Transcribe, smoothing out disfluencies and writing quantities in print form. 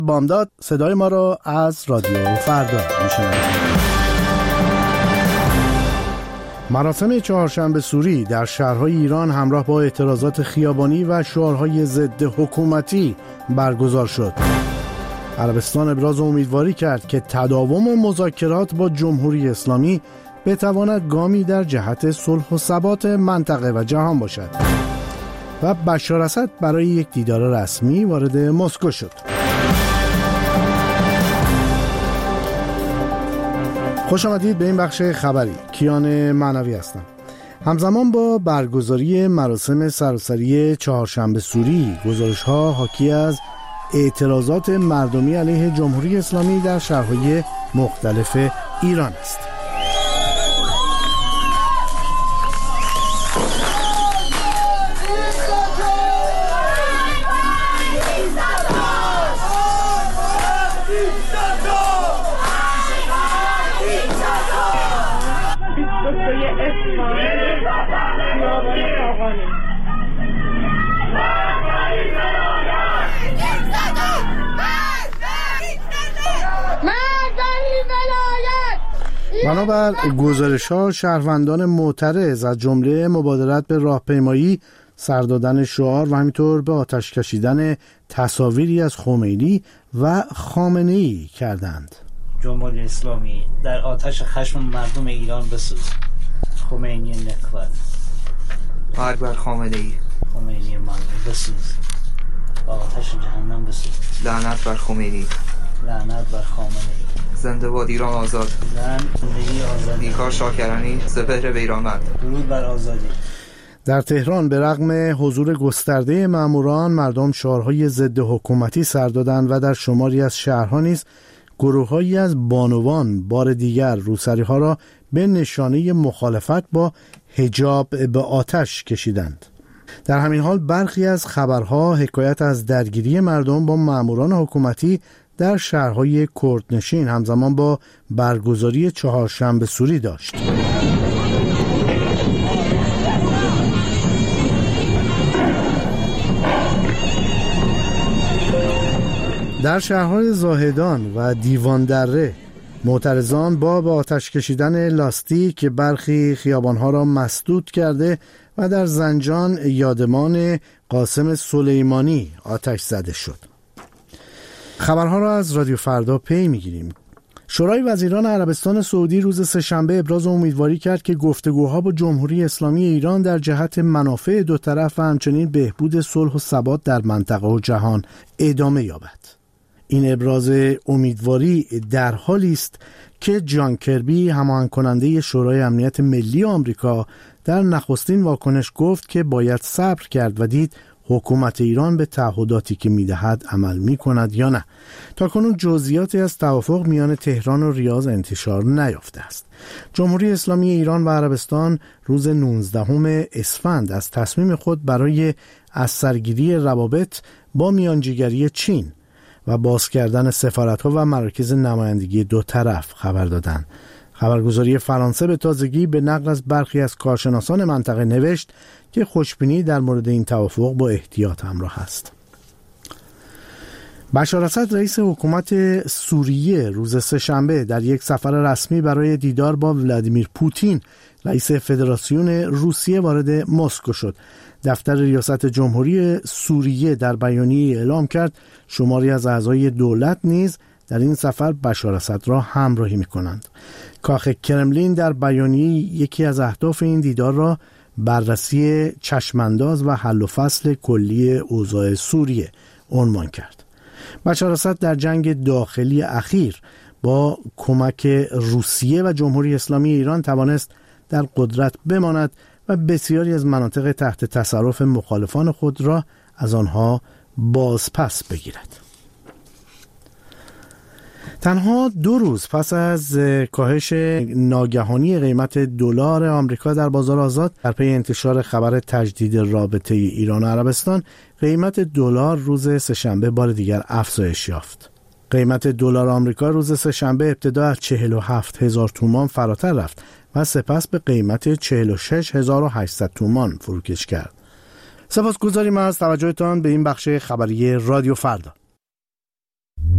بامداد صدای ما را از رادیو فردا میشنوید. مراسم چهارشنبه سوری در شهرهای ایران همراه با اعتراضات خیابانی و شعارهای ضد حکومتی برگزار شد. عربستان ابراز امیدواری کرد که تداوم مذاکرات با جمهوری اسلامی بتواند گامی در جهت صلح و ثبات منطقه و جهان باشد. و بشار اسد برای یک دیدار رسمی وارد مسکو شد. خوش آمدید به این بخش خبری. کیان معنوی هستم. همزمان با برگزاری مراسم سراسری چهارشنبه سوری، گزارش‌ها حاکی از اعتراضات مردمی علیه جمهوری اسلامی در شهرهای مختلف ایران است. بنابر گزارش‌ها شهروندان معترض از جمله مبادرت به راهپیمایی، سر دادن شعار و همینطور به آتش کشیدن تصاویری از خمینی و خامنه‌ای کردند. جمهوری اسلامی در آتش خشم مردم ایران بسوز. خمینی نکبت. مرگ بر خامنه‌ای. خمینی مردم بسوز. با آتش جهنم بسوز. لعنت بر خمینی. لعنت بر خامنه‌ای. زنده باد ایران آزاد. زندگی آزادی. نیکا شاکرانی سپهر بیرانوند. درود بر آزادی. در تهران به رغم حضور گسترده ماموران، مردم شعارهای ضد حکومتی سر دادند و در شماری از شهرها نیز گروه‌هایی از بانوان بار دیگر روسری‌ها را به نشانه مخالفت با حجاب به آتش کشیدند. در همین حال برخی از خبرها حکایت از درگیری مردم با ماموران حکومتی در شهرهای کردنشین همزمان با برگزاری چهارشنبه سوری داشت. در شهرهای زاهدان و دیوان دره معترضان با به آتش کشیدن لاستیک برخی خیابانها را مسدود کرده و در زنجان یادمان قاسم سلیمانی آتش زده شد. خبرها را از رادیو فردا پی میگیریم. شورای وزیران عربستان سعودی روز سه‌شنبه ابراز امیدواری کرد که گفتگوها با جمهوری اسلامی ایران در جهت منافع دو طرف و همچنین بهبود صلح و ثبات در منطقه و جهان ادامه یابد. این ابراز امیدواری در حالی است که جان کربی، هماهنگ کننده شورای امنیت ملی آمریکا، در نخستین واکنش گفت که باید صبر کرد و دید حکومت ایران به تعهداتی که میدهد عمل میکند یا نه. تاکنون جزئیاتی از توافق میان تهران و ریاض انتشار نیافته است. جمهوری اسلامی ایران و عربستان روز 19 اسفند از تصمیم خود برای از سرگیری روابط با میانجیگری چین و باز کردن سفارت‌ها و مراکز نمایندگی دو طرف خبر دادند. خبرگزاری فرانسه به تازگی به نقل از برخی از کارشناسان منطقه نوشت که خوشبینی در مورد این توافق با احتیاط همراه است. بشار اسد رئیس حکومت سوریه روز سه‌شنبه در یک سفر رسمی برای دیدار با ولادیمیر پوتین رئیس فدراسیون روسیه وارد مسکو شد. دفتر ریاست جمهوری سوریه در بیانیه‌ای اعلام کرد شماری از اعضای دولت نیز در این سفر بشار اسد را همراهی می‌کنند. کاخ کرملین در بیانیه یکی از اهداف این دیدار را بررسی چشمانداز و حل و فصل کلی اوضاع سوریه عنوان کرد. بشار اسد در جنگ داخلی اخیر با کمک روسیه و جمهوری اسلامی ایران توانست در قدرت بماند و بسیاری از مناطق تحت تصرف مخالفان خود را از آنها بازپس بگیرد. تنها 2 روز پس از کاهش ناگهانی قیمت دلار آمریکا در بازار آزاد در پی انتشار خبر تجدید رابطه ایران و عربستان، قیمت دلار روز سه‌شنبه بار دیگر افزایش یافت. قیمت دلار آمریکا روز سه‌شنبه ابتدا از 47,000 تومان فراتر رفت و سپس به قیمت 46,800 تومان فروکش کرد. سپاسگزاریم از توجهتان به این بخش خبری رادیو فردا.